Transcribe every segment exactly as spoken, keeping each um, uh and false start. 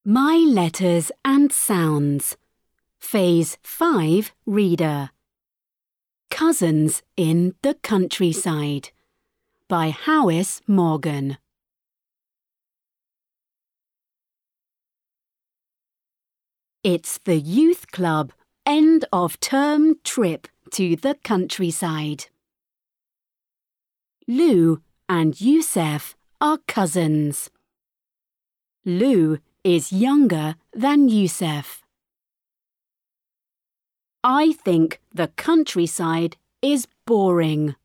My Letters and Sounds. Phase five Reader. Cousins in the Countryside by Howis Morgan. It's the youth club end of term trip to the countryside. Lou and Youssef are cousins. Lou is younger than Youssef. I think the countryside is boring.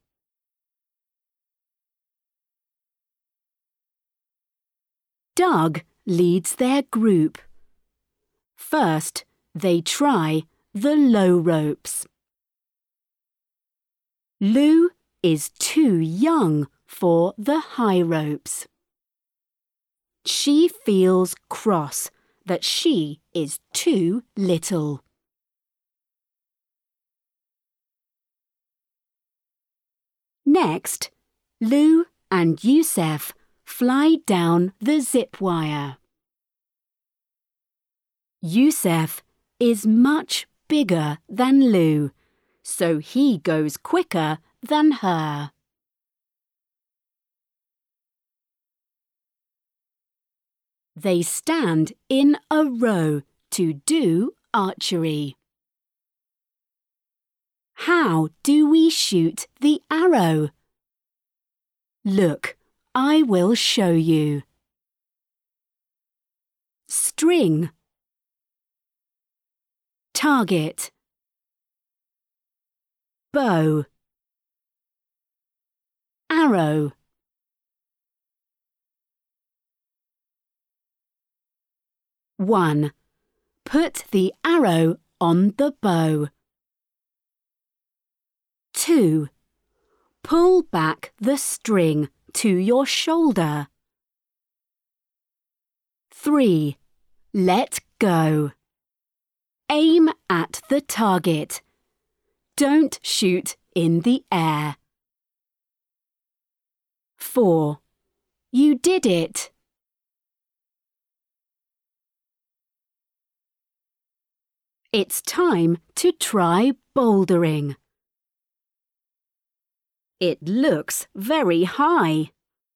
Doug leads their group. First, they try the low ropes. Lou is too young for the high ropes. She feels cross that she is too little. Next, Lou and Youssef fly down the zip wire. Youssef is much bigger than Lou, so he goes quicker than her. They stand in a row to do archery. How do we shoot the arrow? Look, I will show you. String. Target. Bow. Arrow. one. Put the arrow on the bow. two. Pull back the string to your shoulder. three. Let go. Aim at the target. Don't shoot in the air. four. You did it. It's time to try bouldering. It looks very high.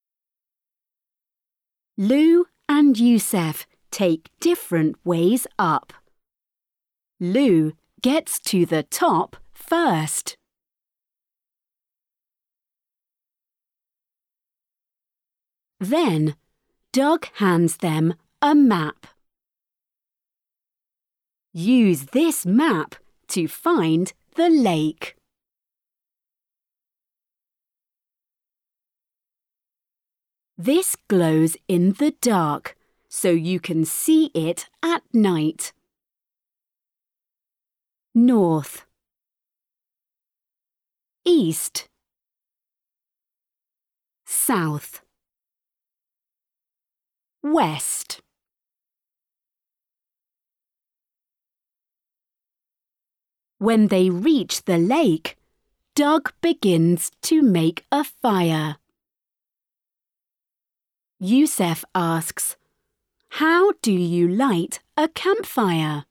Lou and Youssef take different ways up. Lou gets to the top first. Then, Doug hands them a map. Use this map to find the lake. This glows in the dark, so you can see it at night. North. East. South. West. When they reach the lake, Doug begins to make a fire. Youssef asks, "How do you light a campfire?"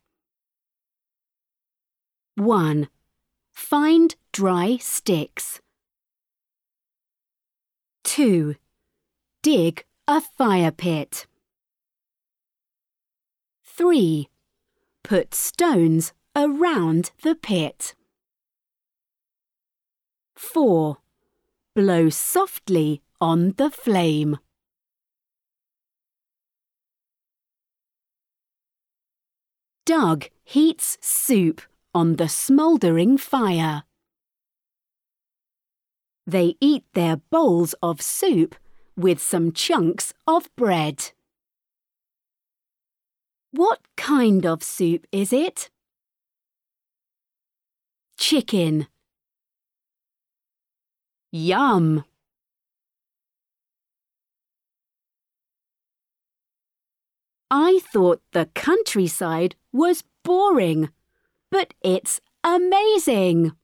one. Find dry sticks. two. Dig a fire pit. three. Put stones around the pit. four. Blow softly on the flame. Doug heats soup on the smouldering fire. They eat their bowls of soup with some chunks of bread. What kind of soup is it? Chicken. Yum! I thought the countryside was boring, but it's amazing!